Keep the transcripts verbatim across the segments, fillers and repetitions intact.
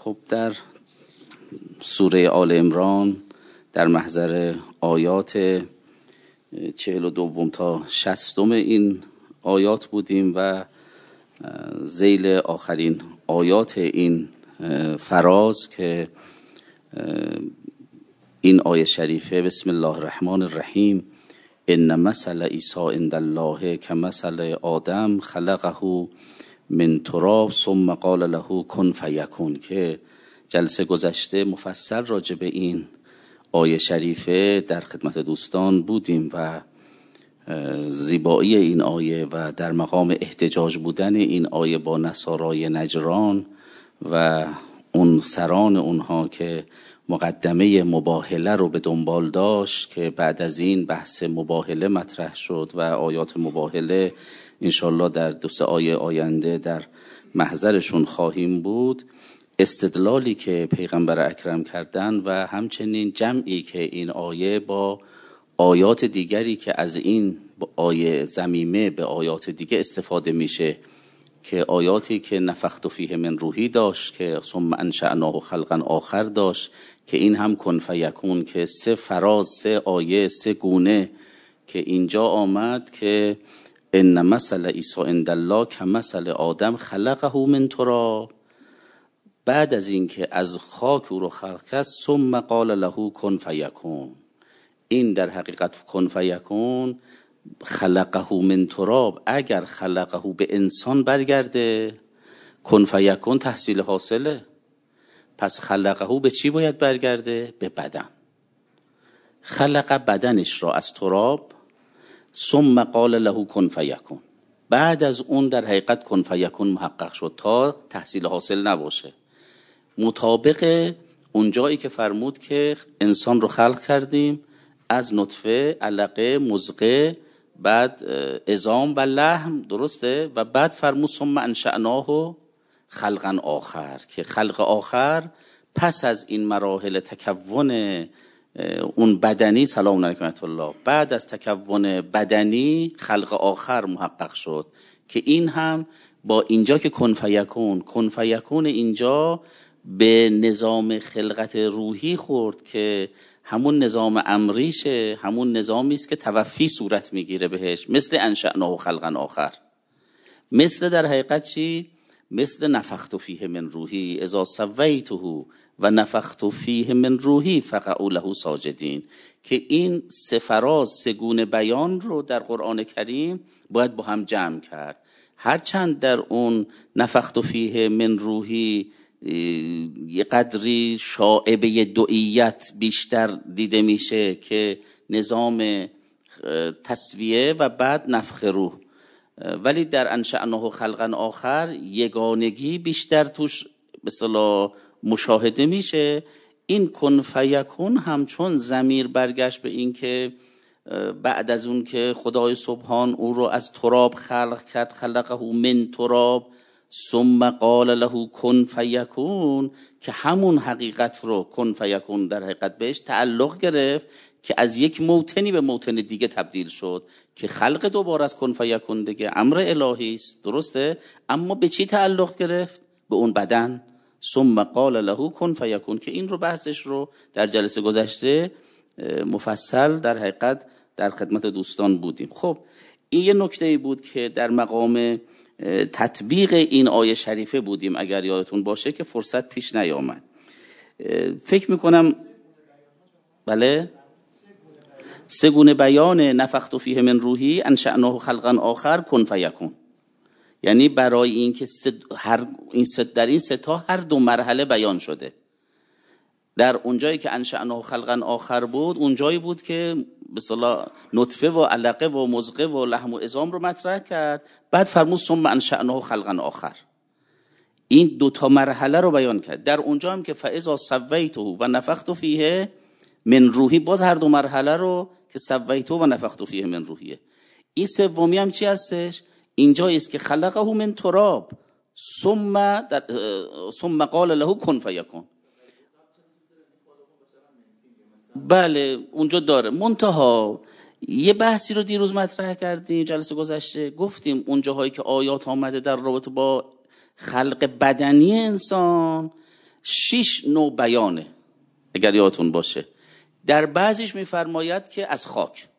خب در سوره آل عمران در محضر آیات چهل و دوم تا شصتم این آیات بودیم و ذیل آخرین آیات این فراز که این آیه شریفه بسم الله الرحمن الرحیم ان مثل عیسی عند الله کمثل آدم خلقه من تراب ثم قال له کن فیکون، که جلسه گذشته مفصل راجع به این آیه شریفه در خدمت دوستان بودیم و زیبایی این آیه و در مقام احتجاج بودن این آیه با نصارای نجران و اون سران اونها که مقدمه مباهله رو به دنبال داشت، که بعد از این بحث مباهله مطرح شد و آیات مباهله انشالله در دو سه آیه آینده در محضرشون خواهیم بود. استدلالی که پیغمبر اکرم کردن و همچنین جمعی که این آیه با آیات دیگری که از این آیه ضمیمه به آیات دیگه استفاده میشه، که آیاتی که نفخت فیه من روحی داشت که ثم انشأناه خلقا آخر داشت، که این هم کن فیکون، که سه فراز سه آیه سه گونه که اینجا آمد که ان مثل عیسی عند الله کمثل آدم خلقه من تراب. بعد از این که از خاک او رو خلق کرد ثم قال له کن فیکون، این در حقیقت کن فیکون خلقه من تراب، اگر خلقه به انسان برگرده کن فیکون تحصیل حاصله، پس خلقه به چی باید برگرده؟ به بدن. خلق بدنش را از تراب ثم قال له کن فیکون، بعد از اون در حقیقت کن فیکون محقق شد تا تحصیل حاصل نباشه، مطابق اون جایی که فرمود که انسان رو خلق کردیم از نطفه، علقه، مضغه، بعد عظام و لحم، درسته؟ و بعد فرمود ثم انشأناه خلقا آخر، که خلق آخر پس از این مراحل تکون اون بدنی، سلام علیکم ورحمة الله، بعد از تکون بدنی خلق آخر محقق شد، که این هم با اینجا که کن فیکون کن فیکون اینجا به نظام خلقت روحی خورد که همون نظام امریشه، همون نظامی است که توفی صورت میگیره بهش، مثل انشأناه خلقا آخر، مثل در حقیقت چی؟ مثل نفخت فیه من روحی اذا سویته و نفخت فیه من روحی فقعوا له ساجدین، که این سه فراز سه گونه بیان رو در قرآن کریم باید با هم جمع کرد. هرچند در اون نفخت فیه من روحی یه قدری شائبه دعیت بیشتر دیده میشه که نظام تسویه و بعد نفخ روح، ولی در انشأناه خلقا آخر یگانگی بیشتر توش به اصطلاح مشاهده میشه. این کن فیکون همچون ضمیر برگشت به این که بعد از اون که خدای سبحان او رو از تراب خلق کرد، خلقه من تراب ثم قال له کن فیکون، که همون حقیقت رو کن فیکون در حقیقت بهش تعلق گرفت که از یک موطنی به موطن دیگه تبدیل شد، که خلق دوباره از کن فیکون دیگه امر الهی است، درسته؟ اما به چی تعلق گرفت؟ به اون بدن. ثم قال له کن فیکون، که این رو بحثش رو در جلسه گذشته مفصل در حقیقت در خدمت دوستان بودیم. خب این یه نکته‌ای بود که در مقام تطبیق این آیه شریفه بودیم، اگر یادتون باشه که فرصت پیش نیامد. فکر میکنم بله سه گونه بیان نفخت فیه من روحی انشأناه خلقا آخر کن فیکون، یعنی برای این که هر این ست در این سه تا هر دو مرحله بیان شده. در اونجایی که انشأناه خلقا آخر بود، اونجایی بود که به اصطلاح نطفه و علقه و مضغه و لحم و عظام رو مطرح کرد، بعد فرمود ثم انشأناه خلقا آخر، این دو تا مرحله رو بیان کرد. در اونجا هم که فاذا سویته و نفخت فیه من روحی، باز هر دو مرحله رو که سویته و نفخت فیه من روحیه. این سومی هم چی هستش؟ اینجایی است که خلقه من تراب ثم ثم قال له کن فیکون. بله اونجا داره. منتها یه بحثی رو دیروز مطرح کردیم جلسه گذشته، گفتیم اونجاهایی که آیات آمده در رابطه با خلق بدنی انسان شش نوع بیانه اگر یادتون باشه. در بعضیش میفرماید که از خاک،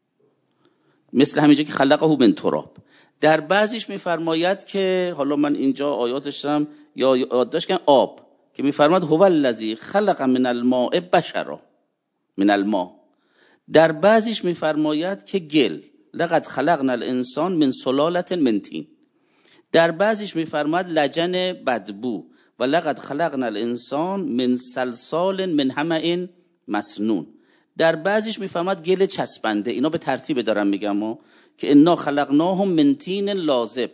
مثل همینجا که خلقه من تراب. در بعضیش میفرماید که، حالا من اینجا آیاتش دارم یا یادداشت کردم، آب، که میفرماید هو الذی خلق من الماء بشرا من الماء. در بعضیش میفرماید که گل، لقد خلقنا الانسان من سلالة من طین. در بعضیش میفرماید لجن بدبو و لقد خلقنا الانسان من صلصال من حمأ مسنون. در بعضیش میفرماید گل چسبنده. اینا به ترتیب دارم میگم ها، که انا خلقناهم من طین لازب.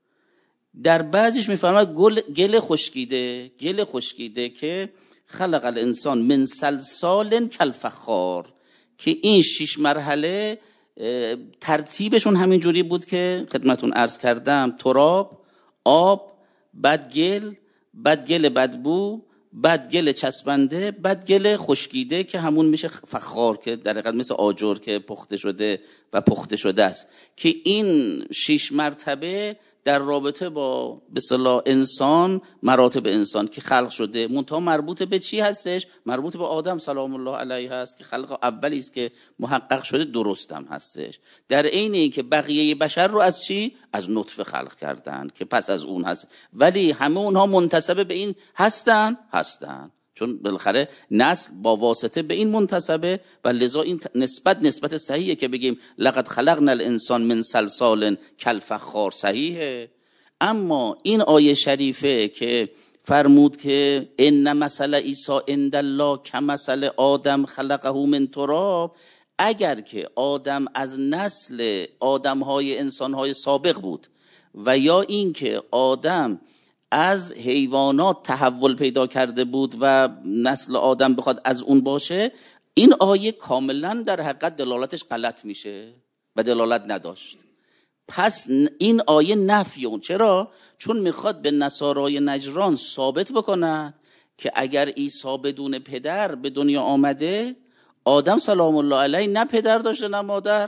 در بعضیش میفرماید گل گل خشکیده، گل خشکیده که خلق الانسان من صلصال کالفخار، که این شش مرحله ترتیبشون همین جوری بود که خدمتون عرض کردم: تراب، آب، بعد گل، بعد گل بدبو، بعد گل چسبنده، بعد گل خشکیده که همون میشه فخار، که در حقیقت مثل آجر که پخته شده و پخته شده است. که این شش مرتبه در رابطه با به اصطلاح انسان، مراتب انسان که خلق شده، منتها مربوط به چی هستش؟ مربوط به آدم سلام الله علیه هست که خلق اولی است که محقق شده، درست هم هستش. در عین این که بقیه بشر رو از چی؟ از نطفه خلق کردن که پس از اون هست، ولی همه اونها منتسب به این هستن هستن چون بالاخره نسل با واسطه به این منتسبه و لذا این نسبت نسبت صحیحه که بگیم لقد خلقنا الانسان من صلصال کالفخار، صحیحه. اما این آیه شریفه که فرمود که ان مثل عیسی عند الله کمثل آدم خلقه من تراب، اگر که آدم از نسل آدم‌های انسان‌های سابق بود و یا این که آدم از حیوانات تحول پیدا کرده بود و نسل آدم بخواد از اون باشه، این آیه کاملا در حقیقت دلالتش غلط میشه و دلالت نداشت. پس این آیه نفی اون. چرا؟ چون میخواد به نصارای نجران ثابت بکنه که اگر عیسی بدون پدر به دنیا آمده، آدم سلام الله علیه نه پدر داشته نه مادر،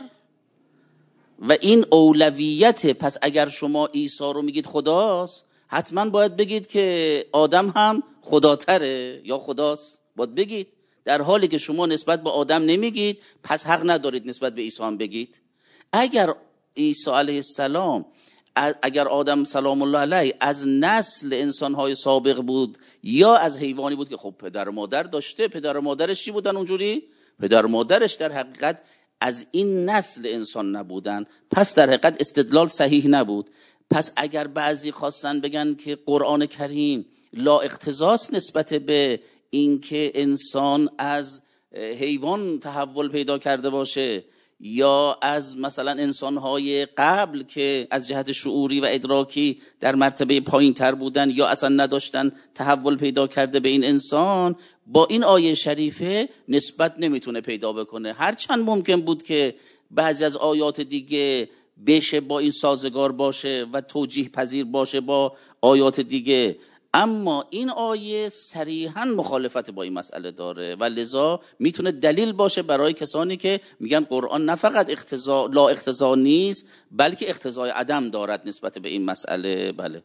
و این اولویت. پس اگر شما عیسی رو میگید خداست، حتما باید بگید که آدم هم خداتره یا خداست، باید بگید. در حالی که شما نسبت به آدم نمیگید، پس حق ندارید نسبت به عیسی هم بگید. اگر عیسی علیه السلام، اگر آدم سلام الله علیه از نسل انسانهای سابق بود یا از حیوانی بود که خب پدر و مادر داشته، پدر و مادرش چی بودن اونجوری؟ پدر و مادرش در حقیقت از این نسل انسان نبودن، پس در حقیقت استدلال صحیح نبود. پس اگر بعضی خواستن بگن که قرآن کریم لا اقتضاس نسبت به اینکه انسان از حیوان تحول پیدا کرده باشه یا از مثلا انسانهای قبل که از جهت شعوری و ادراکی در مرتبه پایین تر بودن یا اصلا نداشتن تحول پیدا کرده به این انسان، با این آیه شریفه نسبت نمیتونه پیدا بکنه. هرچند ممکن بود که بعضی از آیات دیگه بشه با این سازگار باشه و توجیه پذیر باشه با آیات دیگه، اما این آیه صریحاً مخالفت با این مسئله داره و لذا میتونه دلیل باشه برای کسانی که میگن قرآن نه فقط اقتضا لا اقتضا نیست بلکه اقتضای عدم دارد نسبت به این مسئله. بله.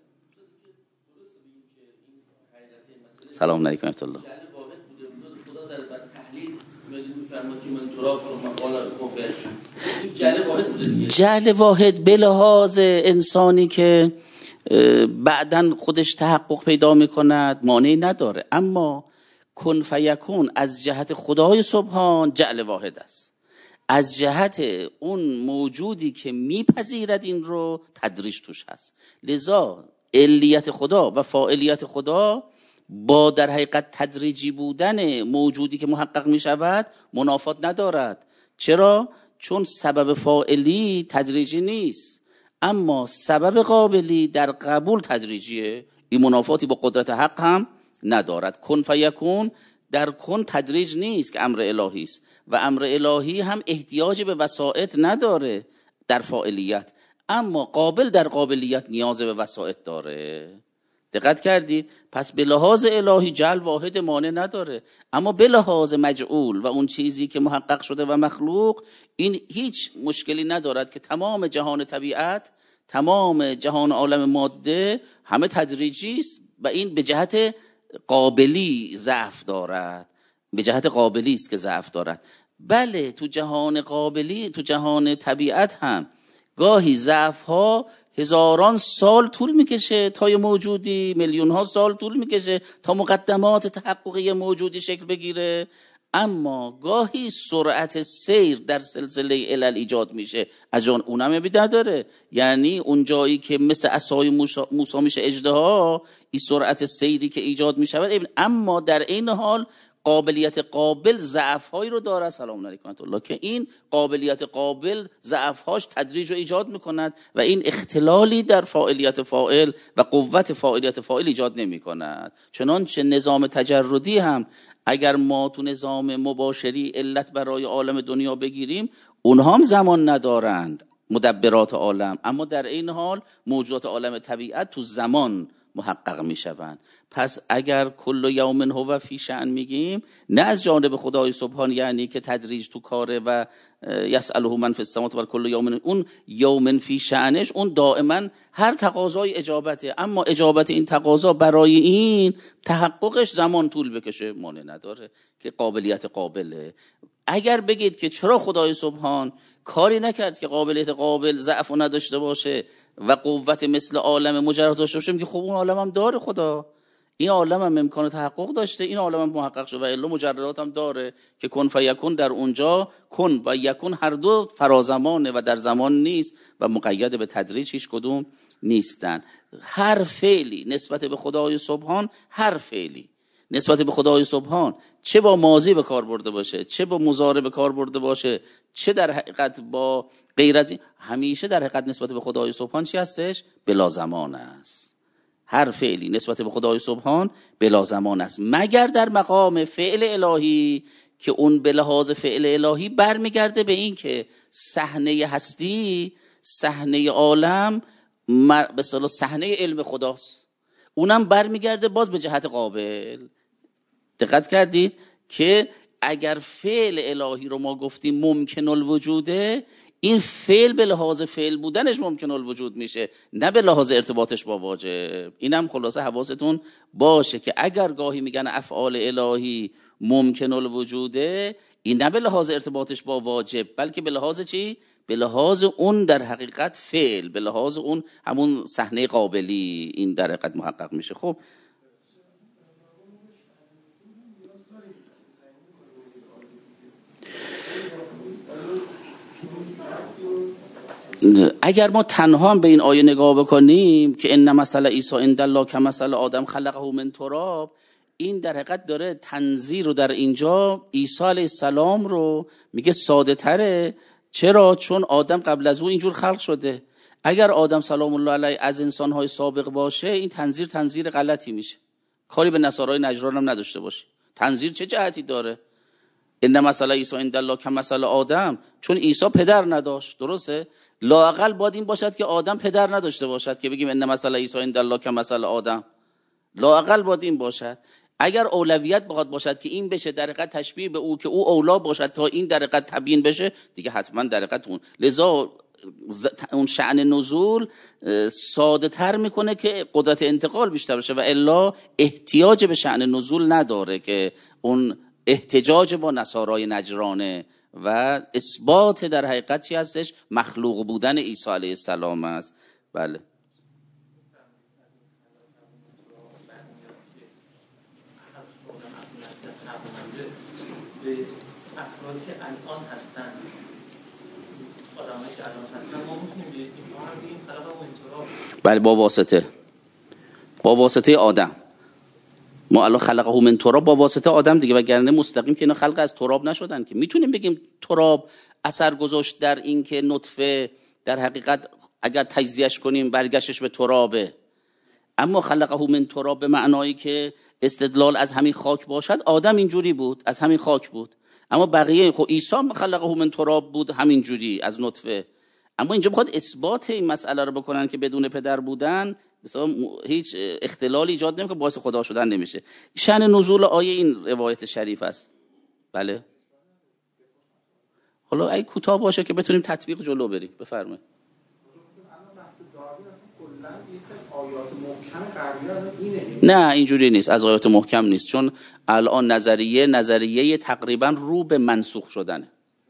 سلام علیکم و رحمت الله. جعل واحد به لحاظ انسانی که بعدن خودش تحقق پیدا میکند مانعی نداره، اما کن فیکون از جهت خدای سبحان جعل واحد است. از جهت اون موجودی که میپذیرد این رو تدریج توش هست. لذا علیت خدا و فاعلیت خدا با در حقیقت تدریجی بودن موجودی که محقق میشود منافات ندارد. چرا؟ چون سبب فاعلی تدریجی نیست، اما سبب قابلی در قبول تدریجیه. این منافاتی با قدرت حق هم ندارد. کن فیکون در کن تدریج نیست که امر الهی است و امر الهی هم احتیاج به وسائط نداره در فاعلیت، اما قابل در قابلیت نیاز به وسائط داره. دقت کردید؟ پس به لحاظ الهی جعل واحد مانع نداره، اما به لحاظ مجعول و اون چیزی که محقق شده و مخلوق، این هیچ مشکلی ندارد که تمام جهان طبیعت، تمام جهان عالم ماده همه تدریجی است و این به جهت قابلی ضعف دارد، به جهت قابلی است که ضعف دارد. بله تو جهان قابلی، تو جهان طبیعت هم گاهی ضعف ها هزاران سال طول میکشه تا یه موجودی، میلیون ها سال طول میکشه تا مقدمات تحققی موجودی شکل بگیره. اما گاهی سرعت سیر در سلسله علل ایجاد میشه، از جان اونم بیده داره. یعنی اون جایی که مثل عصای موسی میشه اژدها، این سرعت سیری که ایجاد میشود، اما در این حال قابلیت قابل ضعف‌هایی رو داره. سلام علیکم الله، که این قابلیت قابل ضعف‌هاش تدریج رو ایجاد میکند و این اختلالی در فاعلیت فاعل و قوت فاعلیت فاعل ایجاد نمیکند. چنانچه نظام تجردی هم اگر ما تو نظام مباشری علت برای عالم دنیا بگیریم، اونها هم زمان ندارند، مدبرات عالم، اما در این حال موجودات عالم طبیعت تو زمان محقق می شوند. پس اگر کل یوم هو فی شأن میگیم، نه از جانب خدای سبحان یعنی که تدریج تو کاره و یسأله من فی السماوات و کل یوم، اون یوم فی شأنش اون دائما هر تقاضای اجابته، اما اجابت این تقاضا برای این تحققش زمان طول بکشه مانع نداره که قابلیت قابله. اگر بگید که چرا خدای سبحان کاری نکرد که قابلیت قابل ضعف نداشته باشه و قوت مثل عالم مجرد داشته باشه، میگه خب اون عالم هم داره خدا، این عالم هم امکان تحقق داشته، این عالم هم محقق شد و الا مجردات هم داره که کن فیکون در اونجا کن و یکون هر دو فرازمانه و در زمان نیست و مقید به تدریج هیچ کدوم نیستن. هر فعلی نسبت به خدای سبحان، هر فعلی نسبت به خدای سبحان، چه با ماضی به کار برده باشه، چه با مضارع به کار برده باشه، چه در حقیقت با غیر از این، همیشه در حقیقت نسبت به خدای سبحان چی هستش؟ بلا زمان است. هر فعلی نسبت به خدای سبحان بلا زمان است، مگر در مقام فعل الهی که اون به لحاظ فعل الهی برمیگرده به این که صحنه هستی، صحنه عالم به اصطلاح صحنه علم خداست، اونم برمیگرده باز به جهت قابل. دقت کردید که اگر فعل الهی رو ما گفتیم ممکن الوجوده، این فعل به لحاظ فعل بودنش ممکن الوجود میشه، نه به لحاظ ارتباطش با واجب. اینم خلاصه حواستون باشه که اگر گاهی میگن افعال الهی ممکن الوجوده، این نه به لحاظ ارتباطش با واجب، بلکه به لحاظ چی؟ به لحاظ اون در حقیقت فعل، به لحاظ اون همون صحنه قابلی این در حقیقت محقق میشه. خب اگر ما تنها هم به این آیه نگاه بکنیم که ان مثل عیسی عند الله کمثل آدم خلقه من تراب، این در حقیقت داره تنظیر رو در اینجا عیسی علیه السلام رو میگه ساده تره. چرا؟ چون آدم قبل از او اینجور خلق شده. اگر آدم سلام الله علیه از انسانهای سابق باشه، این تنظیر تنظیر غلطی میشه، کاری به نصارای نجران هم نداشته باشه. تنظیر چه جهتی داره؟ ان مثل عیسی عند الله کمثل آدم، چون عیسی پدر نداشت، درسته؟ لااقل باید این باشد که آدم پدر نداشته باشد که بگیم ان مثل عیسی عند الله کمثل آدم، لااقل باید این باشد. اگر اولویت بخواد باشد که این بشه در حقیقت تشبیه به او که او اولا باشد تا این در حقیقت تبیین بشه، دیگه حتما در حقیقت اون، لذا اون شأن نزول ساده تر میکنه که قدرت انتقال بیشتر بشه و الا احتیاج به شأن نزول نداره که اون احتجاج با نصارای نجرانه و اثبات در حقیقت چی هستش؟ مخلوق بودن عیسی علیه السلام است. بله افرادی که الان هستن، آدمایی که الان هستن، ما میتونیم بگیم ما هم بگیم خلقه و انتراب. بله با واسطه با واسطه آدم. ما الان خلقه من تراب با واسطه آدم دیگه، وگرنه مستقیم که اینا خلق از تراب نشدن که. میتونیم بگیم تراب اثر گذاشت در این که نطفه در حقیقت اگر تجزیهش کنیم برگشتش به ترابه، اما خلقه من تراب به معنایی که استدلال از همین خاک باشد، آدم اینجوری بود، از همین خاک بود. اما بقیه خب عیسی خلقه من تراب بود، همین جوری از نطفه. اما اینجا بخواد اثبات این مسئله رو بکنن که بدون پدر بودن مثلا هیچ اختلالی ایجاد نمیکنه، باعث خدا شدن نمیشه. شأن نزول آیه این روایت شریف است. بله حالا ای کوتاه باشه که بتونیم تطبیق جلو بریم. بفرمایید. آیات محکم غربی اینه؟ نه اینجوری نیست، از آیات محکم نیست، چون الان نظریه نظریه تقریبا رو به منسوخ شدنه.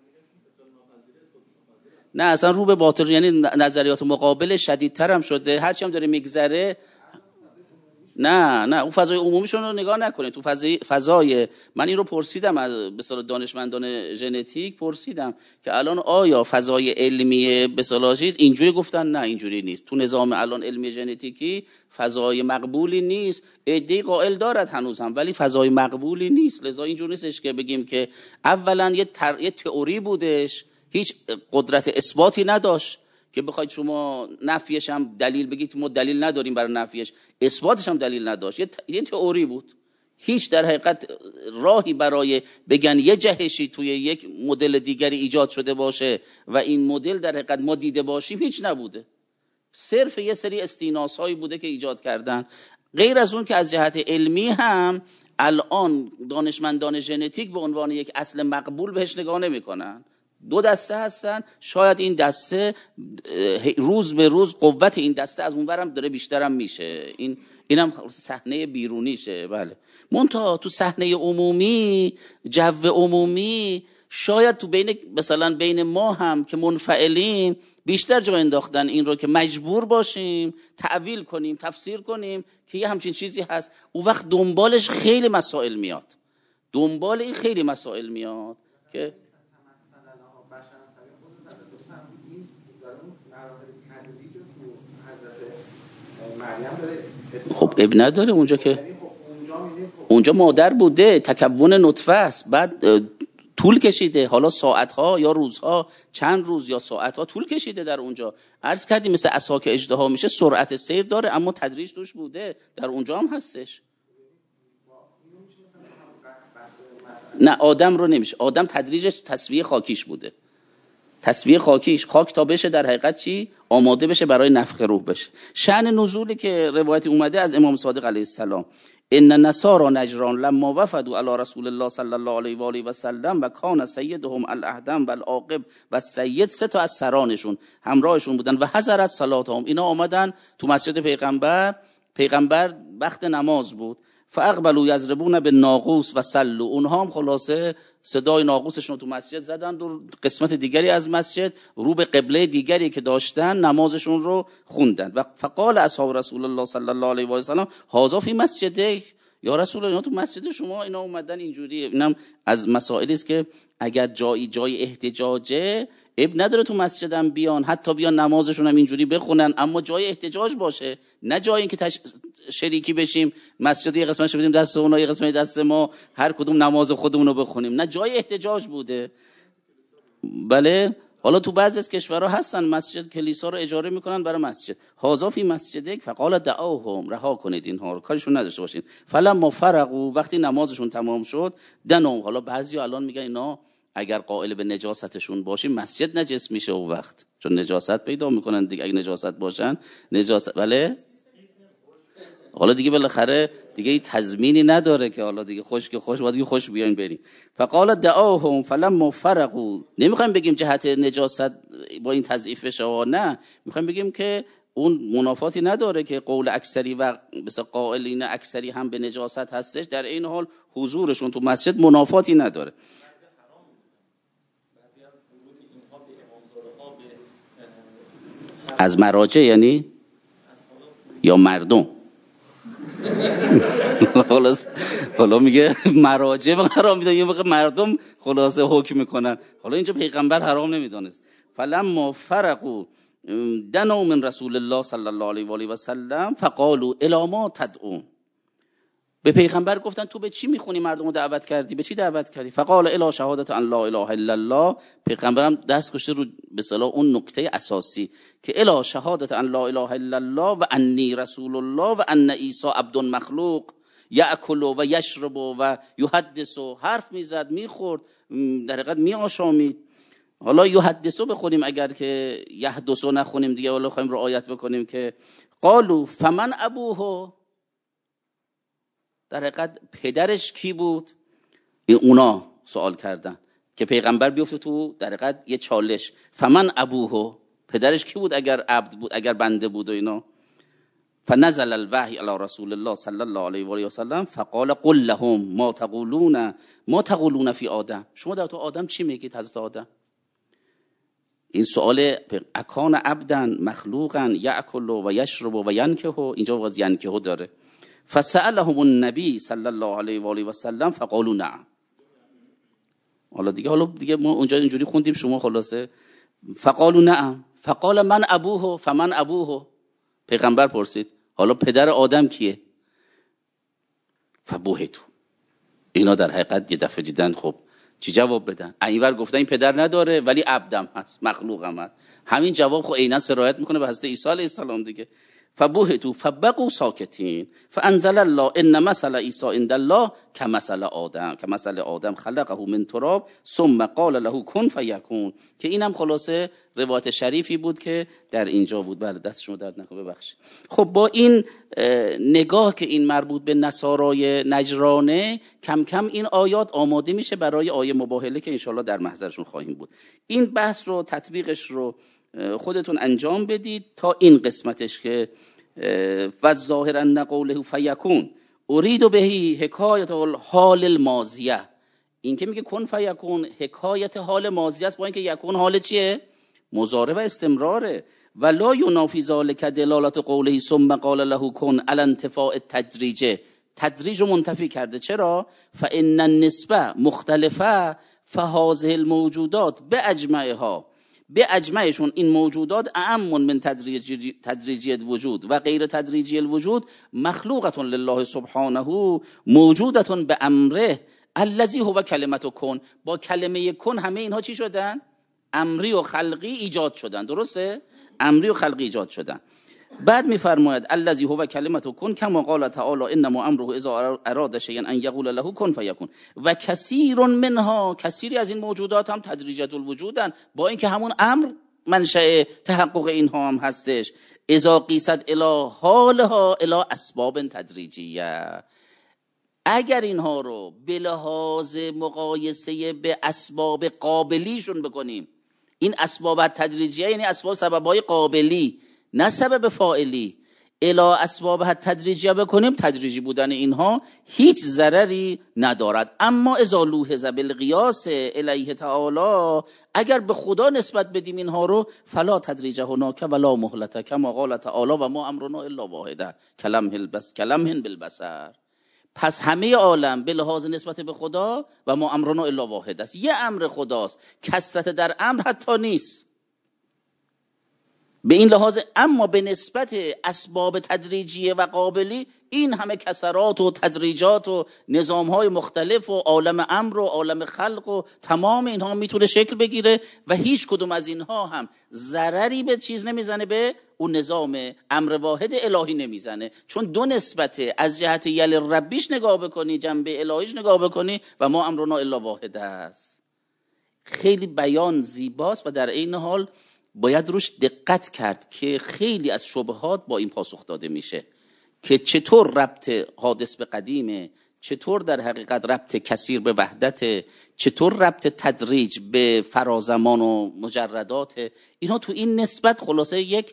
نه اصلا رو به باطل، یعنی نظریات مقابل شدیدتر هم شده، هرچی هم داره میگذره. نه نه اون فضای عمومیشون رو نگاه نکنید، تو فضای فضای من این رو پرسیدم از به اصطلاح دانشمندان ژنتیک، پرسیدم که الان آیا فضای علمی به اصطلاح چیز اینجوری، گفتن نه اینجوری نیست، تو نظام الان علمی ژنتیکی فضای مقبولی نیست، عده‌ای قائل دارد هنوز هم، ولی فضای مقبولی نیست. لذا اینجوری نیستش که بگیم که اولا یه, تر... یه تئوری بودش، هیچ قدرت اثباتی نداشت که بخواید شما نفیش هم دلیل بگید، ما دلیل نداریم برای نفیش، اثباتش هم دلیل نداشت، یه, ت... یه تئوری بود، هیچ در حقیقت راهی برای بگن یه جهشی توی یک مدل دیگری ایجاد شده باشه و این مدل در حقیقت ما دیده باشیم هیچ نبوده، صرف یه سری استیناس هایی بوده که ایجاد کردن. غیر از اون که از جهت علمی هم الان دانشمندان ژنتیک به عنوان یک اصل مقبول بهش نگاه نمی‌کنن. دو دسته هستن، شاید این دسته روز به روز قوت این دسته از اونورم داره بیشترم میشه، این اینم صحنه بیرونیشه. بله منتها تو صحنه عمومی، جو عمومی، شاید تو بین مثلا بین ما هم که منفعلیم بیشتر جا انداختن این رو که مجبور باشیم تعویل کنیم، تفسیر کنیم که یه همچین چیزی هست. اون وقت دنبالش خیلی مسائل میاد، دنبال این خیلی مسائل میاد که خب اب نداره اونجا که اونجا مادر بوده، تکون نطفه است، بعد طول کشیده، حالا ساعتها یا روزها، چند روز یا ساعتها طول کشیده در اونجا. عرض کردیم مثل عصا که اژدها میشه سرعت سیر داره، اما تدریج توش بوده، در اونجا هم هستش. نه آدم رو نمیشه، آدم تدریجش تسویه خاکیش بوده، تسویه خاکیش، خاک تا بشه در حقیقت چی؟ آماده بشه برای نفخ روح بشه. شأن نزولی که روایتی اومده از امام صادق علیه السلام، ان نصارى نجران لما وفدوا علی رسول الله صلی الله علیه و آله و سلم و کان سیدهم الاهدم و العاقب و سید، سه تا از سرانشون همراهشون بودن و حضرت صلاتهم، اینا آمدن تو مسجد پیغمبر، پیغمبر وقت نماز بود، فاقبلوا یضربون بالناقوس و صلوا، اونها هم خلاصه صدای ناقوسشون رو تو مسجد زدن، دو قسمت دیگری از مسجد رو به قبله دیگری که داشتن نمازشون رو خوندن. و فقال اصحاب رسول الله صلی الله علیه و آله و سلم هذا فی مسجده، یا رسول الله اینا تو مسجد شما اینا اومدن اینجوریه. اینم از مسائلی است که اگر جایی جای احتجاجه اب نداره تو مسجدم بیان، حتی بیان نمازشون هم اینجوری بخونن، اما جای احتجاج باشه، نه جایی که تش... شریکی بشیم مسجد یه قسمتش بدیم دست اونها یه قسمت دست ما، هر کدوم نماز خودمون رو بخونیم، نه جای احتجاج بوده. بله حالا تو بعضی از کشورها هستن مسجد کلیسا رو اجاره میکنن برای مسجد، هازا فی مسجدک فقال دعوهم، رها کنید اینها رو، کارشون نداشته باشین. فلما فرغوا، وقتی نمازشون تمام شد، دنو، حالا بعضیا الان میگن اینا اگر قائل به نجاستشون باشیم مسجد نجس میشه اون وقت، چون نجاست پیدا میکنن دیگه، اگه نجاست باشن نجاست. بله حالا دیگه بالاخره دیگه تضمینی نداره که حالا دیگه خوش که خوش، بعد دیگه خوش بیاین بریم. فقال دعاهم فلما فرغوا، نمیخوایم بگیم جهت نجاست با این تضعیف بشه، نه میخوایم بگیم که اون منافاتی نداره که قول اکثری و مثلا قائلین اکثری هم به نجاست هستش، در این حال حضورشون تو مسجد منافاتی نداره. از مراجع یعنی یا مردم خلاص حالا میگه مراجع حرام میدونن، یه موقع مردم خلاصه حکم میکنن، حالا اینجا پیغمبر حرام نمیدونست. فلما فرقوا دنوا من رسول الله صلی الله علیه و آله و سلم فقالوا الی ما تدعون، به پیغمبر گفتن تو به چی میخونی مردم رو دعوت کردی، به چی دعوت کردی؟ فقال الی شهادت ان لا اله الا الله، پیغمبرم دست گذاشته رو به اصطلاح اون نکته اساسی که الی شهادت ان لا اله الا الله و انی رسول الله و ان عیسی عبد مخلوق یاکل و یشرب و یحدث، حرف میزد، میخورد، در حقیقت میآشامید. حالا یحدث بخونیم اگر که یحدث نخونیم دیگه، حالا خوایم رعایت بکنیم که قالوا فمن ابوه، در حقیقت پدرش کی بود؟ اونا سوال کردن که پیغمبر بیفته تو در حقیقت یه چالش، فمن ابوه، پدرش کی بود اگر عبد بود، اگر بنده بود و اینا. فنزل الوحی علی رسول الله صلی الله علیه و آله و سلم فقال قل لهم ما تقولون ما تقولون فی آدم، شما در تو آدم چی میگید حضرت آدم؟ این سوال اکان عبدا مخلوقا یاکل و یشرب و ینکه، اینجا باز ینکه داره. فسألهم النبی صلی الله علیه و آله و سلم فقالوا نعم. حالا دیگه حالا دیگه ما اونجا اینجوری خوندیم، شما خلاصه فقالوا نعم فقال من ابوه فمن ابوه. پیغمبر پرسید حالا پدر آدم کیه؟ فبوهتو. اینا در حقیقت یه دفعه دیدن خب چی جواب بدن؟ اینور گفتن این پدر نداره ولی عبدم هست، مخلوقم هست. همین جواب خب عینا سرایت میکنه به حضرت عیسی علیه السلام دیگه. فبوهتو فبقوا ساکتین فانزل الله ان مثل عیسی عند الله کمثل آدم کمثل آدم خلقه من تراب ثم قال له کن فیکون. که اینم خلاصه روایت شریفی بود که در اینجا بود. بله دست شما درد نکنه، ببخشید. خب با این نگاه که این مربوط به نصارای نجرانه، کم کم این آیات آماده میشه برای آیه مباهله که انشالله در محضرشون خواهیم بود. این بحث رو تطبیقش رو خودتون انجام بدید تا این قسمتش که و ظاهر ان قوله فیکون ارید بهی حکایت الحال الماضیه. این که میگه کن فیکون حکایت حال ماضی است، با اینکه یکون حال چیه؟ مضارع و استمراره. ولا ینافی ذلک دلالت قوله ثم قال له کن علی انتفاء التدریج. تدریج رو منتفی کرده. چرا؟ فان النسبه مختلفه فهذه الموجودات باجمعها، به اجمعشون این موجودات اعم من تدریجی تدریجی الوجود و غیر تدریجی الوجود مخلوقه لله سبحانه موجوده به امره الذی هو کلمه کن. با کلمه کن همه اینها چی شدن؟ امری و خلقی ایجاد شدن. درسته؟ امری و خلقی ایجاد شدن. بعد میفرماید الذی هو کلمه کن کما قال تعالی انما امره اذا اراد شیئا ان یقول له کن فیکون. و کثیر منها، کثیری از این موجودات هم تدریجات الوجودن، با اینکه همون امر منشأ تحقق اینها هم هستش. اذا قیست الی حالها الی اسباب تدریجیه. اگر اینها رو به لحاظ مقایسه به اسباب قابلیشون بکنیم، این اسباب تدریجیه یعنی اسباب سببهای قابلی نه سبب فاعلی، الا اسباب تدریجیه بکنیم، تدریجی بودن اینها هیچ ضرری ندارد. اما اذا لوحظ بالقیاس الیه تعالی، اگر به خدا نسبت بدیم اینها رو، فلا تدریج هناک ولا مهلت کما قال تعالی و ما امرنا الا واحده کلمه البس کلمه بالبصر. پس همه عالم به لحاظ نسبت به خدا و ما امرنا الا واحد است، یه امر خداست، کثرت در امر حتی نیست به این لحاظ. اما به نسبت اسباب تدریجیه و قابلی، این همه کسرات و تدریجات و نظامهای مختلف و عالم امر و عالم خلق و تمام اینها میتونه شکل بگیره و هیچ کدوم از اینها هم ضرری به چیز نمیزنه، به اون نظام امر واحد الهی نمیزنه. چون دو نسبته، از جهت یل ربیش نگاه بکنی، جنبه الهیش نگاه بکنی و ما امرنا الا واحد است. خیلی بیان زیباست و در این حال باید روش دقت کرد که خیلی از شبهات با این پاسخ داده میشه که چطور ربط حادث به قدیمه، چطور در حقیقت ربط کثیر به وحدت، چطور ربط تدریج به فرازمان و مجردات. اینا تو این نسبت خلاصه یک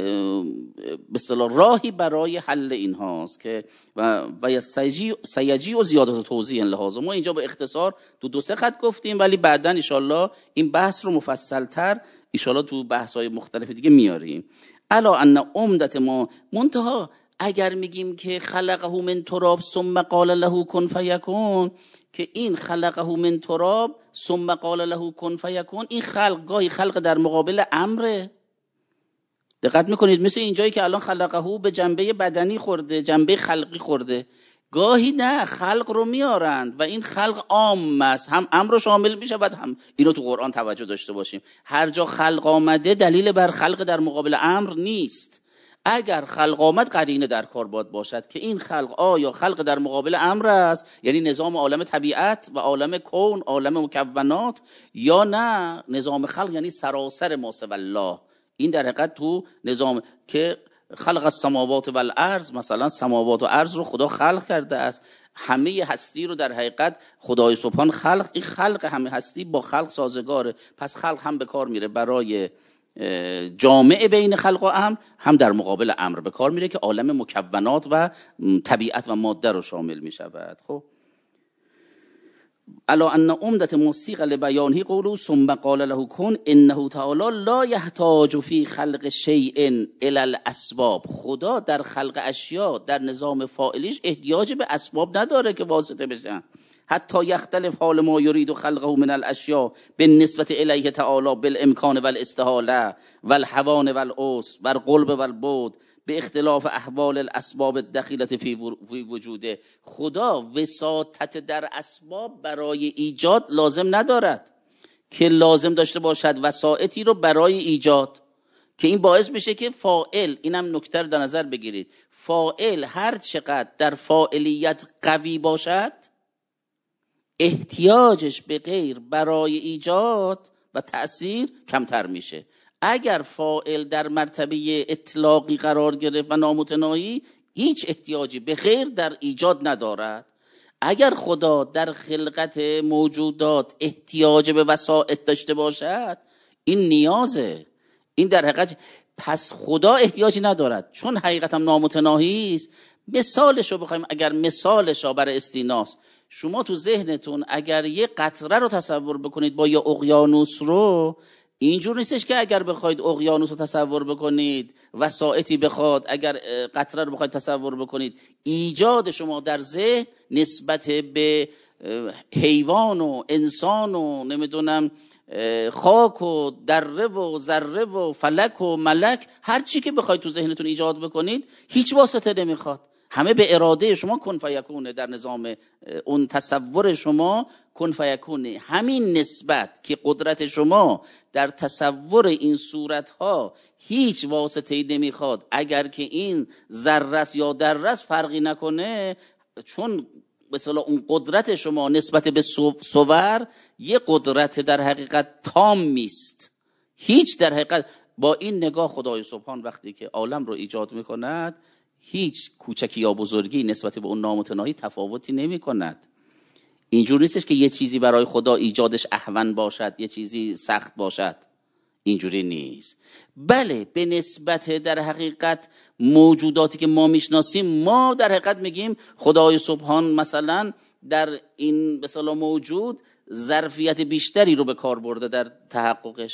به اصطلاح راهی برای حل اینهاست که و و سیجی و زیادت توضیح لحاظه. ما اینجا به اختصار دو دو سه خط گفتیم، ولی بعداً ان شاءالله این بحث رو مفصل‌تر ان شاءالله تو بحث‌های مختلف دیگه میاریم. الا ان عمدت ما منتها اگر میگیم که خلقه من تراب ثم قال له کن فیکون، که این خلقه من تراب ثم قال له کن فیکون، این خلق گاهی خلق در مقابل امره. دقت میکنید مثل اینجایی که الان خلقه به جنبه بدنی خورده، جنبه خلقی خورده، گاهی نه خلق رو میارن و این خلق عام است، هم امر رو شامل میشه. بعد هم اینو تو قرآن توجه داشته باشیم، هر جا خلق آمده دلیل بر خلق در مقابل امر نیست. اگر خلق آمد قرینه در کار باید باشد که این خلق آیا خلق در مقابل امر است، یعنی نظام عالم طبیعت و عالم کون، عالم مکونات، یا نه نظام خلق یعنی سراسر ما سوی الله. این در حقیقت تو نظام که خلق السماوات و الارض، مثلا سماوات و ارض رو خدا خلق کرده است، همه هستی رو در حقیقت خدای سبحان خلق. این خلق همه هستی با خلق سازگاره، پس خلق هم به کار میره برای جامع بین خلق و امر، هم در مقابل امر به کار میره که عالم مکونات و طبیعت و ماده رو شامل میشود. خب الا ان عمدة موثیق لبیانه قوله ثم قال له کن انه تعالی لا یحتاج فی خلق شیء الی الاسباب. خدا در خلق اشیا در نظام فاعلیش احتیاج به اسباب نداره که واسطه بشن. حتی یختلف حال ما یرید خلقه من الاشیاء بالنسبه الیه تعالی بالامکان والاستحاله والهوان والعسر والقرب والبعد به اختلاف احوال الاسباب الدخیله فی وجوده. خدا وساطت در اسباب برای ایجاد لازم ندارد که لازم داشته باشد وسائطی رو برای ایجاد، که این باعث میشه که فاعل، اینم نکته در نظر بگیرید، فاعل هر چقدر در فاعلیت قوی باشد احتیاجش به غیر برای ایجاد و تأثیر کمتر میشه. اگر فاعل در مرتبه اطلاقی قرار گرفت و نامتناهی، هیچ احتیاجی به غیر در ایجاد ندارد. اگر خدا در خلقت موجودات احتیاج به وسائط داشته باشد، این نیازه، این در حقیقت، پس خدا احتیاجی ندارد چون حقیقت هم نامتناهی است. مثالش رو بخوایم، اگر مثالش رو برای استیناس، شما تو ذهنتون اگر یه قطره رو تصور بکنید با یه اقیانوس رو، اینجور نیستش که اگر بخواید اقیانوس رو تصور بکنید وسائطی بخواد، اگر قطره رو بخواید تصور بکنید، ایجاد شما در ذهن نسبت به حیوان و انسان و نمیدونم خاک و دره و ذره و فلک و ملک، هر چی که بخواید تو ذهنتون ایجاد بکنید هیچ واسطه نمیخواد، همه به اراده شما کن فیکونه. در نظام اون تصور شما کن فیکونه، همین نسبت که قدرت شما در تصور این صورتها هیچ واسطه‌ای نمیخواد، اگر که این ذره یا دره فرقی نکنه، چون مثلا اون قدرت شما نسبت به صور یه قدرت در حقیقت تامی است، هیچ در حقیقت با این نگاه خدای سبحان وقتی که عالم رو ایجاد میکند هیچ کوچکی یا بزرگی نسبت به اون نامتناهی تفاوتی نمی کند. اینجور نیستش که یه چیزی برای خدا ایجادش اهون باشد یه چیزی سخت باشد، اینجوری نیست. بله به نسبت در حقیقت موجوداتی که ما میشناسیم، ما در حقیقت میگیم خدای سبحان مثلا در این مثلا موجود ظرفیت بیشتری رو به کار برده در تحققش.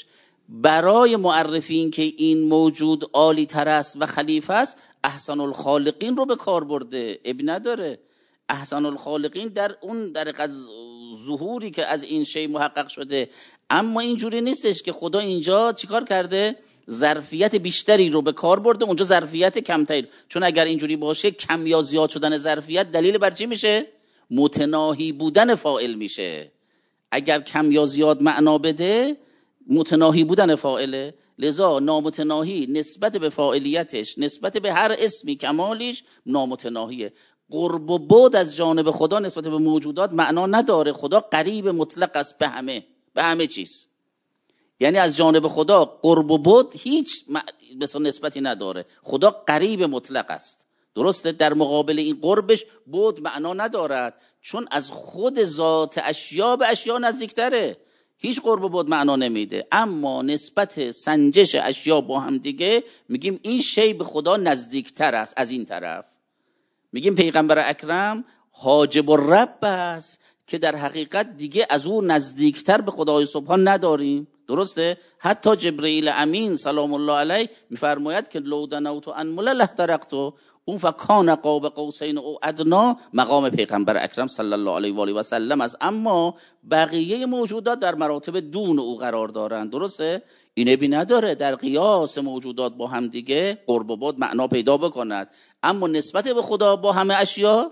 برای معرفی که این موجود عالی تر است و خلیفه است، احسن الخالقین رو به کار برده، ابی نداره. احسن الخالقین در اون در حقیقت ظهوری که از این شی محقق شده. اما اینجوری نیستش که خدا اینجا چیکار کرده؟ ظرفیت بیشتری رو به کار برده، اونجا ظرفیت کمتری. چون اگر اینجوری باشه کم یا زیاد شدن ظرفیت دلیل بر چی میشه؟ متناهی بودن فاعل میشه. اگر کم یا زیاد معنا بده متناهی بودن فاعله، لذا نامتناهی نسبت به فاعلیتش، نسبت به هر اسمی کمالیش نامتناهیه. قرب و بعد از جانب خدا نسبت به موجودات معنا نداره. خدا قریب مطلق است به همه، به همه چیز. یعنی از جانب خدا قرب و بعد هیچ مثلا نسبتی نداره. خدا قریب مطلق است. درسته؟ در مقابل این قربش بعد معنا ندارد، چون از خود ذات اشیا به اشیا نزدیکتره. هیچ قرب و بعد معنا نمیده. اما نسبت سنجش اشیا با هم دیگه میگیم این شی به خدا نزدیکتر است. از این طرف میگیم پیغمبر اکرم حاجب الرب است که در حقیقت دیگه از او نزدیکتر به خدای سبحان نداریم. درسته؟ حتی جبرئیل امین سلام الله علیه میفرماید که لو دنوت ان ملله ترقتو، اون فکان قاب قوسین او ادنا مقام پیغمبر اکرم صلی الله علیه و آله و سلم است. اما بقیه موجودات در مراتب دون او قرار دارند. درسته؟ اینه بی نداره در قیاس موجودات با هم دیگه قرب و بعد معنا پیدا بکند، اما نسبت به خدا با همه اشیا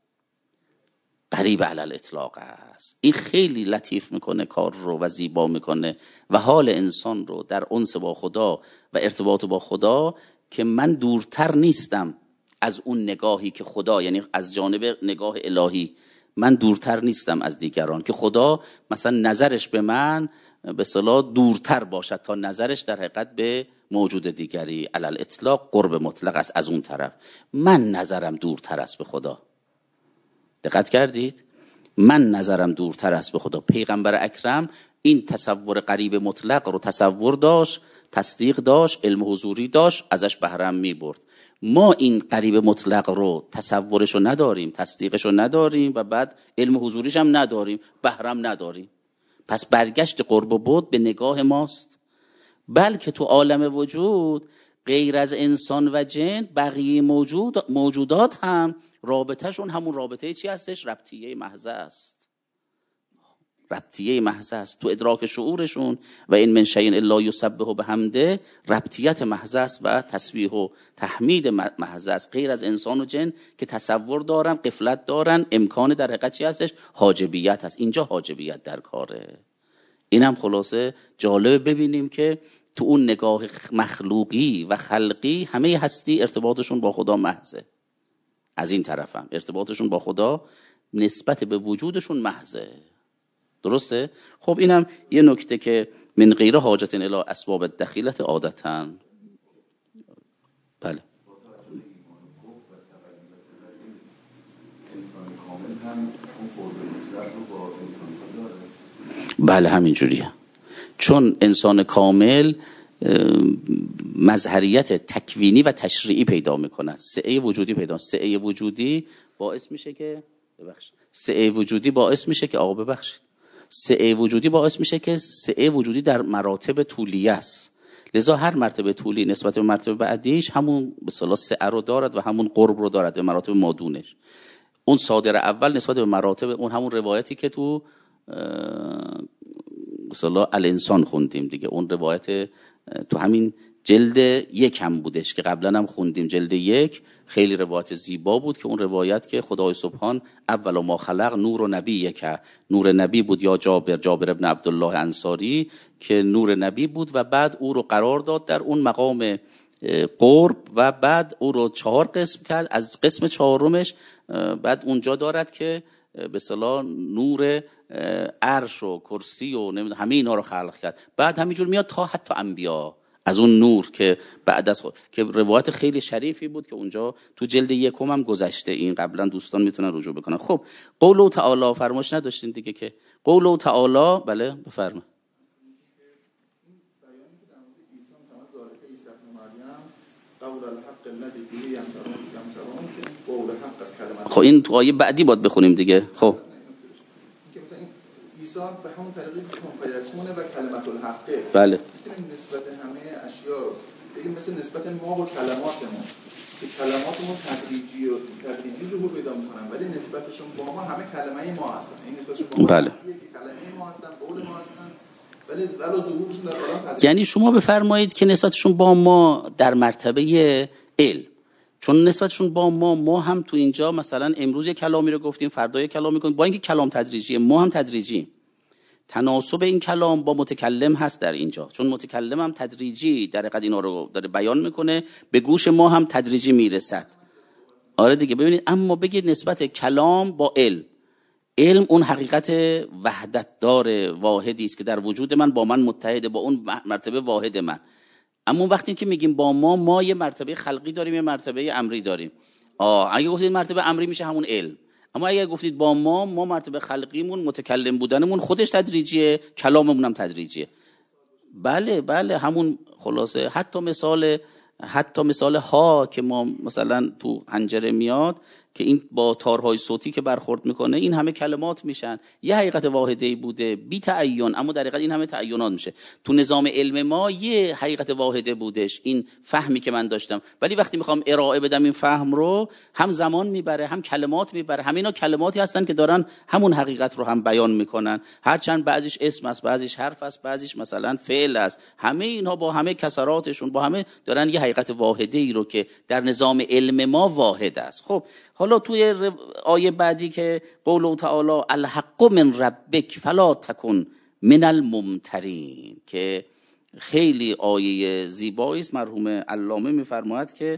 قریب علی الاطلاق است. این خیلی لطیف میکنه کار رو و زیبا میکنه و حال انسان رو در انس با خدا و ارتباط با خدا، که من دورتر نیستم از اون نگاهی که خدا، یعنی از جانب نگاه الهی من دورتر نیستم از دیگران، که خدا مثلا نظرش به من به اصطلاح دورتر باشد تا نظرش در حقیقت به موجود دیگری. علی الاطلاق قرب مطلق است. از اون طرف من نظرم دورتر است به خدا. دقت کردید؟ من نظرم دورتر است به خدا. پیغمبر اکرم این تصور قریب مطلق رو تصور داشت، تصدیق داشت، علم حضوری داشت، ازش بهره می برد. ما این قریب مطلق رو تصورش رو نداریم، تصدیقش رو نداریم و بعد علم حضوریش هم نداریم، بهرم نداریم. پس برگشت قرب و بعد به نگاه ماست. بلکه تو عالم وجود غیر از انسان و جن بقیه موجود موجودات هم رابطهشون همون رابطه چی هستش؟ ربطیه محض است. ربطیه محض است تو ادراک شعورشون. و این من شیء الا یسبح بحمده، ربطیت محض است و تسبیح و تحمید محض است. غیر از انسان و جن که تصور دارن، غفلت دارن، امکان در حقیقت چی هستش؟ حاجبیت هست. اینجا حاجبیت در کاره. اینم خلاصه جالب ببینیم که تو اون نگاه مخلوقی و خلقی همه هستی ارتباطشون با خدا محضه. از این طرف هم ارتباطشون با خدا نسبت به وجودشون محضه. درسته؟ خب اینم یه نکته که من غیر حاجت الی اسباب الدخیلة عادتاً. بله. بله همین جوریه. چون انسان کامل مظهریت تکوینی و تشریعی پیدا میکنه، سعه وجودی پیدا. سعه وجودی باعث میشه که ببخشید سعه وجودی باعث میشه که آقا ببخشید سعه وجودی باعث میشه که سعه وجودی در مراتب طولیه است. لذا هر مرتبه طولی نسبت به مرتبه بعدیش همون به اصطلاح سعه رو دارد و همون قرب رو دارد به مراتب مادونش. اون صادر اول نسبت به مراتب اون همون روایتی که تو مثلا الانسان خوندیم دیگه، اون روایت تو همین جلد یک هم بودش که قبلا هم خوندیم. جلد یک خیلی روایت زیبا بود که اون روایت که خدای سبحان اول ما خلق نور و نبی که نور نبی بود، یا جابر جابر ابن عبدالله انصاری که نور نبی بود و بعد او رو قرار داد در اون مقام قرب و بعد او رو چهار قسم کرد. از قسم چهارمش بعد اونجا دارد که به اصطلاح نور عرش و کرسی و نمیدونم همه اینا رو خلق کرد. بعد همینجور میاد تا حتی انبیا از اون نور که بعد از خود که روایت خیلی شریفی بود که اونجا تو جلد یکم هم گذشته. این قبلا دوستان میتونن رجوع بکنن. خب قول تعالی فرمایش نداشتین دیگه که قول تعالی. بله بفرما. خب این تو آیه بعدی باید بخونیم دیگه. خب عیسی به همون طریقی که کن و کلمت الحقه. بله. میتونیم نسبت همه اشیا رو بگیم مثل نسبت ما و کلماتمون که کلماتمون تدریجی و تدریجی ظهور پیدا میکنن، ولی نسبتشون با ما همه کلمه ما هستن. این نسبتشون با ما بله. که کلمه ما هستن، قول ما هستن، ولی ولی ظهورشون در عالم تدریجی. یعنی شما بفرمایید که نسبتشون با ما در مرتبه علم، چون نسبتشون با ما ما هم تو اینجا مثلا امروز یک کلامی رو گفتیم، فردا یک کلامی می‌کنیم، با اینکه کلام تدریجیه ما هم تدریجی. تناسب این کلام با متکلم هست در اینجا، چون متکلم هم تدریجی در حقیقت اینا رو داره بیان میکنه، به گوش ما هم تدریجی میرسد. آره دیگه. ببینید اما بگید نسبت کلام با علم، علم اون حقیقت وحدت دار واحدی است که در وجود من با من متحده، با اون مرتبه واحد من. اما وقتی که میگیم با ما، ما یه مرتبه خلقی داریم، یه مرتبه امری داریم. آه اگه گفتید مرتبه امری میشه همون علم. اما اگه گفتید با ما، ما مرتبه خلقیمون متکلم بودنمون خودش تدریجیه، کلاممون هم تدریجیه. بله بله همون خلاصه. حتی مثال حتی مثال ها که ما مثلا تو حنجره میاد که این با تارهای صوتی که برخورد میکنه، این همه کلمات میشن، یه حقیقت واحده‌ای بوده بی تعین، اما در حقیقت این همه تعینات میشه. تو نظام علم ما یه حقیقت واحده بودش، این فهمی که من داشتم، ولی وقتی میخوام ارائه بدم این فهم رو، هم زمان میبره هم کلمات میبره. همینا کلماتی هستن که دارن همون حقیقت رو هم بیان میکنن، هرچند بعضیش اسم است، بعضیش حرف است، بعضیش مثلا فعل است. همه اینها با همه کسراتشون با همه دارن یه حقیقت واحده‌ای رو که در نظام علم ما واحد است. خب حالا توی آیه بعدی که قول تعالی الحق من ربک فلا تکن من الممترین، که خیلی آیه زیبایی است. مرحوم علامه میفرماید که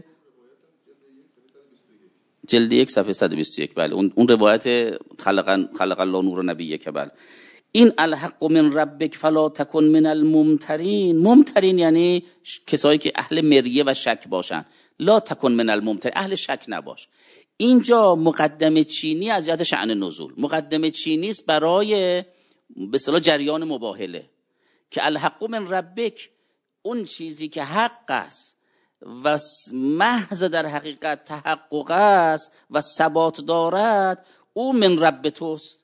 جلد یک صفحه صد و بیست و یک. بله اون اون روایت خلق خلق الله نور نبیه که بله این الحق من ربک فلا تکن من الممترین. ممترین یعنی کسایی که اهل مریه و شک باشن. لا تکن من الممترین، اهل شک نباش. اینجا مقدمه چینی از جهت شأن نزول، مقدمه چینی است برای به اصطلاح جریان مباهله که الحق من ربک، اون چیزی که حق است و محض در حقیقت تحقق است و ثبات دارد، او من رب توست.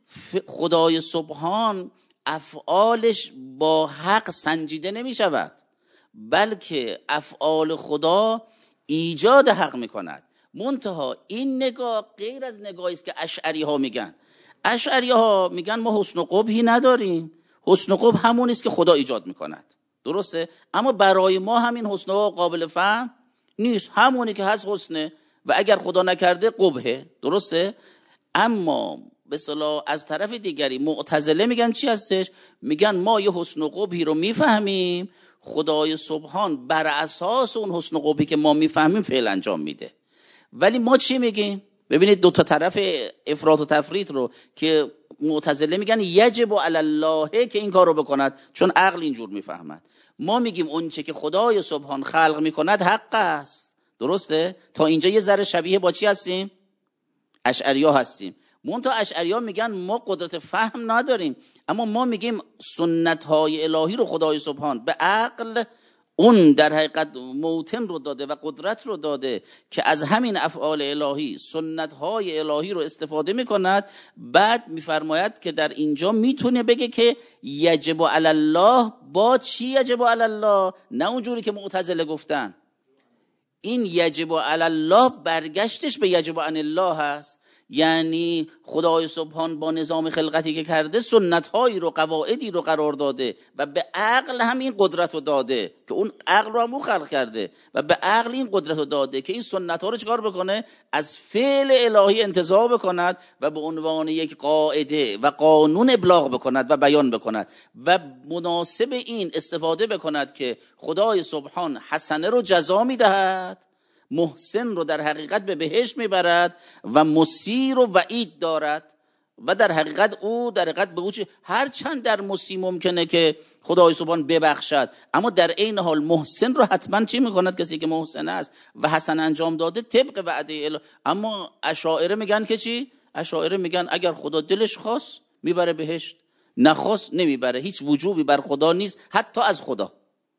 خدای سبحان افعالش با حق سنجیده نمی شود، بلکه افعال خدا ایجاد حق می کند. منتها این نگاه غیر از نگاهی است که اشعری ها میگن. اشعری ها میگن ما حسن و قبحی نداریم، حسن و قبح همون است که خدا ایجاد میکند، درسته؟ اما برای ما همین حسن و قابل فهم نیست، همونی که هست حسنه و اگر خدا نکرده قبحه، درسته؟ اما به اصطلاح از طرف دیگری معتزله میگن چی هستش؟ میگن ما یه حسن و قبحی رو میفهمیم، خدای سبحان بر اساس اون حسن و قبحی که ما میفهمیم فعل انجام میده. ولی ما چی میگیم؟ ببینید دو تا طرف افراط و تفریط رو که معتزله میگن یجب علی الله که این کار رو بکند چون عقل اینجور میفهمد. ما میگیم اون چه که خدای سبحان خلق میکند حق است، درسته؟ تا اینجا یه ذره شبیه با چی هستیم؟ اشعری‌ها هستیم. منتها اشعری‌ها میگن ما قدرت فهم نداریم، اما ما میگیم سنت های الهی رو خدای سبحان به عقل اون در حقیقت موتن رو داده و قدرت رو داده که از همین افعال الهی سنت های الهی رو استفاده میکند. بعد میفرماید که در اینجا میتونه بگه که یجب علی الله با چی یجب علی الله، نه اونجوری که معتزله گفتن. این یجب علی الله برگشتش به یجب عن الله هست، یعنی خدای سبحان با نظام خلقتی که کرده سنت‌هایی رو قواعدی رو قرار داده و به عقل همین قدرت رو داده که اون عقل رو هم او خلق کرده و به عقل این قدرت رو داده که این سنت‌ها رو چکار بکنه؟ از فعل الهی انتزاع بکند و به عنوان یک قاعده و قانون ابلاغ بکند و بیان بکند و مناسب این استفاده بکند که خدای سبحان حسنه رو جزا میدهد، محسن رو در حقیقت به بهشت میبرد و مسیء رو وعید دارد و در حقیقت او در حقیقت به او چه هر چند در مسیء ممکنه که خدای سبحان ببخشد، اما در عین حال محسن رو حتما چی میکند؟ کسی که محسن است و حسن انجام داده طبق وعده الهی. اما اشاعره میگن که چی؟ اشاعره میگن اگر خدا دلش خواست میبره بهشت، نخواست نمیبره، هیچ وجوبی بر خدا نیست، حتی از خدا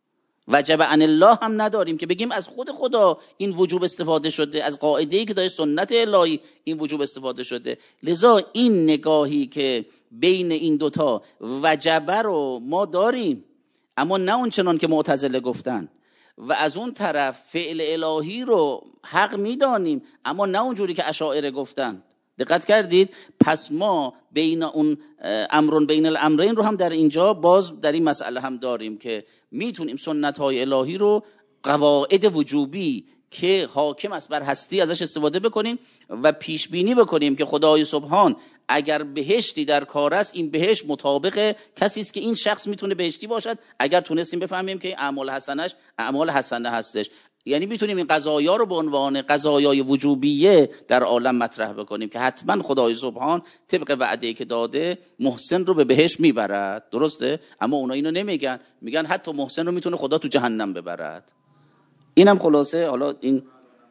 وجب عن الله هم نداریم که بگیم از خود خدا این وجوب استفاده شده، از قاعده‌ای که داره سنت الهی این وجوب استفاده شده. لذا این نگاهی که بین این دوتا وجبه رو ما داریم، اما نه اون چنان که معتزله گفتن، و از اون طرف فعل الهی رو حق میدانیم اما نه اونجوری که اشاعره گفتن. دقت کردید؟ پس ما بین اون امرون بین الامرین رو هم در اینجا باز در این مسئله هم داریم که میتونیم سنت های الهی رو قواعد وجوبی که حاکم است بر هستی ازش استفاده بکنیم و پیش بینی بکنیم که خدای سبحان اگر بهشتی در کار است، این بهشت مطابق کسی است که این شخص میتونه بهشتی باشد اگر تونستیم بفهمیم که اعمال حسنش اعمال حسنه هستش. یعنی میتونیم این قضایا رو به عنوان قضایای وجوبیه در عالم مطرح بکنیم که حتما خدای سبحان طبق وعده‌ای که داده محسن رو به بهشت میبرد، درسته؟ اما اونا اینو نمیگن، میگن حتی محسن رو میتونه خدا تو جهنم ببرد. اینم خلاصه. حالا این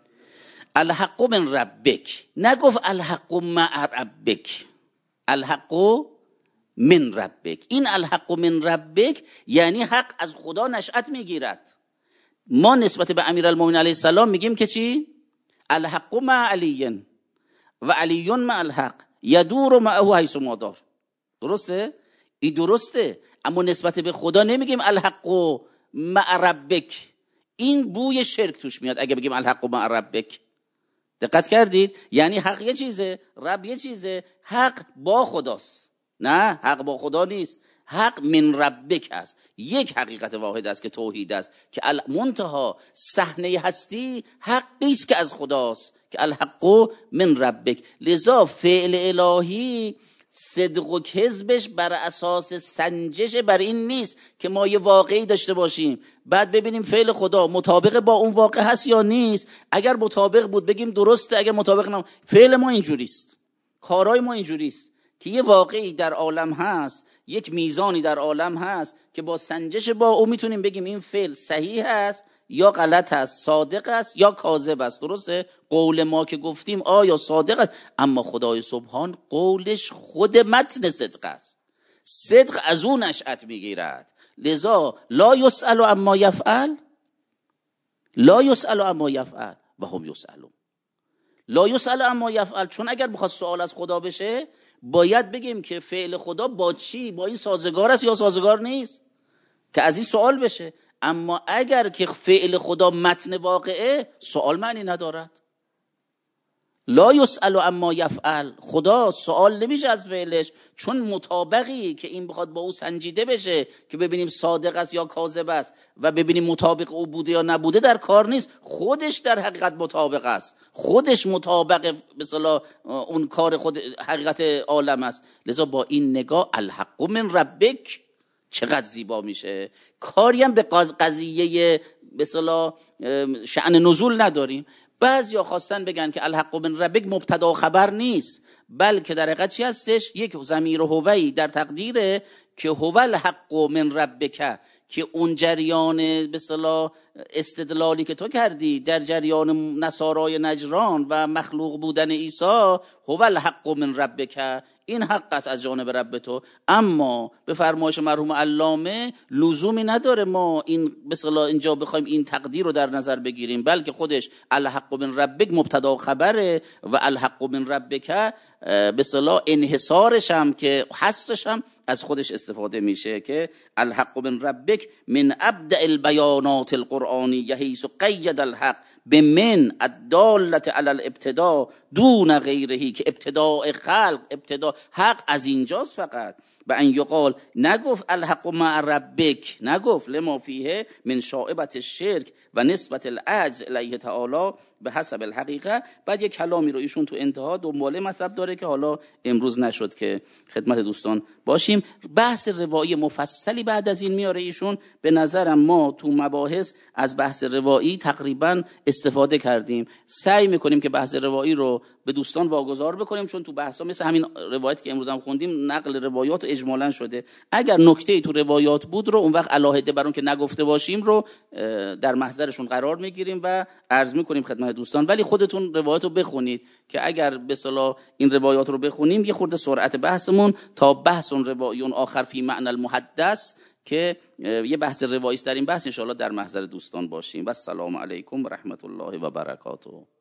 الحق من ربک، نگفت الحق مع ربک، الحق من ربک. این الحق من ربک یعنی حق از خدا نشأت میگیرد. ما نسبت به امیرالمومنین علیه السلام میگیم که چی؟ الحق مع علی و علی مع الحق یدور معه حیث ما دار. درسته؟ این درسته، اما نسبت به خدا نمیگیم الحق مع ربک. این بوی شرک توش میاد اگه بگیم الحق مع ربک. دقت کردید؟ یعنی حق یه چیزه، رب یه چیزه، حق با خداست. نه، حق با خدا نیست، حق من ربک است. یک حقیقت واحد است که توحید است که منتها صحنه هستی حقی است که از خداست که الحق من ربک. لذا فعل الهی صدق و کذبش بر اساس سنجش بر این نیست که ما یه واقعی داشته باشیم بعد ببینیم فعل خدا مطابق با اون واقع هست یا نیست. اگر مطابق بود بگیم درسته، اگر مطابق نم. فعل ما اینجوریست، کارهای ما اینجوریست که یه واقعی در عالم هست، یک میزانی در عالم هست که با سنجش با او میتونیم بگیم این فعل صحیح است یا غلط است، صادق است یا کاذب است. درسته؟ قول ما که گفتیم آیا صادق است، اما خدای سبحان قولش خود متن صدق است. صدق از اون نشأت میگیرد. لذا لا یسأل عما یفعل لا یسأل عما یفعل و هم یسألون. لا یسأل عما یفعل، چون اگر بخواد سوال از خدا بشه باید بگیم که فعل خدا با چی، با این سازگار است یا سازگار نیست، که از این سوال بشه. اما اگر که فعل خدا متن واقعه، سوال معنی ندارد. لا یسأل عما یفعل، خدا سوال نمیشه از فعلش، چون مطابقی که این بخواد با او سنجیده بشه که ببینیم صادق است یا کاذب است و ببینیم مطابق او بوده یا نبوده در کار نیست. خودش در حقیقت مطابق است، خودش مطابق به اصطلاح اون کار خود حقیقت عالم است. لذا با این نگاه الحق من ربک چقدر زیبا میشه. کاری هم به قضیه به اصطلاح شأن نزول نداریم. بعضیا خواستن بگن که الحق من ربک مبتدا خبر نیست، بلکه در حقیقت چی هستش؟ یک ضمیر هوی در تقدیره که هو الحق من ربک، که اون جریان به اصطلاح استدلالی که تو کردی در جریان نصارای نجران و مخلوق بودن عیسی، هو الحق من ربک، این حق است از جانب رب تو. اما به فرمایش مرحوم علامه لزومی نداره ما این به اصطلاح اینجا بخوایم این تقدیر رو در نظر بگیریم، بلکه خودش الحق من ربک مبتدا خبره و الحق من ربک به اصطلاح انحصارش هم که حصرش هم از خودش استفاده میشه که الحق من ربک من ابدع البیانات القرآنیه حیث قید الحق بمن الدالة علی الابتداء دون غیرهی، که ابتداء خلق ابتداء حق از اینجاست فقط. و ان یقال، نگفت الحق مع ربک، نگفت لما فیه من شائبة الشرک و نسبت العجز الیه تعالی به حسب الحقیقه. بعد یک کلامی رو ایشون تو انتها دنباله مطلب داره که حالا امروز نشد که خدمت دوستان باشیم. بحث روایی مفصلی بعد از این میاره ایشون. به نظرم ما تو مباحث از بحث روایی تقریبا استفاده کردیم. سعی میکنیم که بحث روایی رو به دوستان واگذار بکنیم، چون تو بحثا مثل همین روایت که امروز هم خوندیم نقل روایات اجمالا شده. اگر نکته‌ای تو روایات بود رو اون وقت علاهده بر اون که نگفته باشیم رو در محضرشون قرار میگیریم و عرض میکنیم خدمت دوستان. ولی خودتون روایات رو بخونید که اگر به اصطلاح این روایات رو بخونیم یه خورده سرعت بحثمون تا بحث اون روایون آخر فی معنی المحدث که یه بحث روایی است در این بحث ان شاء الله در محضر دوستان باشیم. و السلام علیکم و رحمت الله و برکاته.